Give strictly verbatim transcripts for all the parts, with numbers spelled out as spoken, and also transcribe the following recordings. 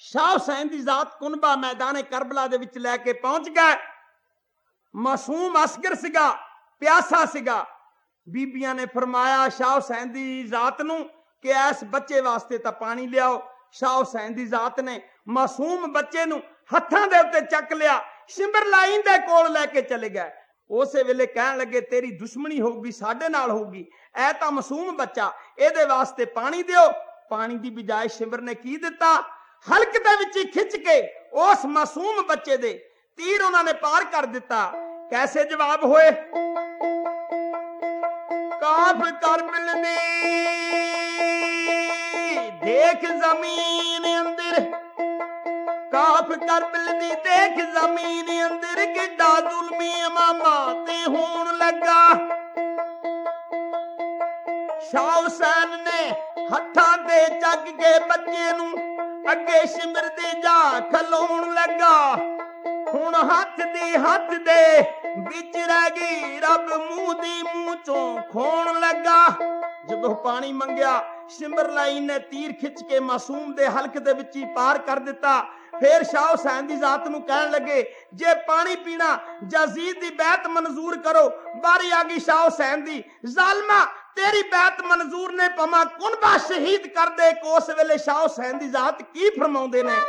शाह हुसैन की जात कुनबा मैदान करबला दे विच लैके पहुंच गए। मासूम असगर सीगा, प्यासा सीगा। बीबियां ने फरमाया शाह हुसैन की जात नूं कि इस बच्चे वास्ते तां पानी लियाओ। शाह हुसैन की जात ने मासूम बच्चे नूं हत्थां दे उत्ते चक लिया, शिमरलाइन दे कोल लैके चले गए। उस वेले कहण लगे तेरी दुश्मनी होगी साडे नाल होगी, ऐ तां मासूम बच्चा, इहदे वास्ते पानी दिओ। पानी की बजाय शिमर ने की दिता, हलक दे विच खिंच के उस मासूम बच्चे दे तीर उन्होंने पार कर दिता। कैसे जवाब होए? काफ करबिल दी देख जमीन अंदर, काफ करबिल दी देख जमीन अंदर, किड्डा जुल्मी इमामा ते होण लगा। शाह हुसैन ने हत्थां ते चक के बच्चे नूं अगे शिमर दे जा खलोण लगा। हुण हथ दी हथ दे बिच रह गई, रब मूंह दी मूंह चों खोण लगा। जदों पानी मंगया, शिमरलाई ने तीर खिंच के मासूम दे हलक दे विच ही पार कर दिता। फिर शाह हुसैन दी जात नूं कहण लगे जे पानी पीना यजीद दी बैत मंजूर करो। बारी आ गई शाह हुसैन दी, जालमा तेरी बैत मंजूर ने पमा कुनबा शहीद कर दे। उस वेले शाह हुसैन दी जात की फरमाउंदे ने?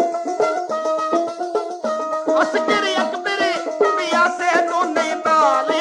असगर अकबर पिया से दोने बाल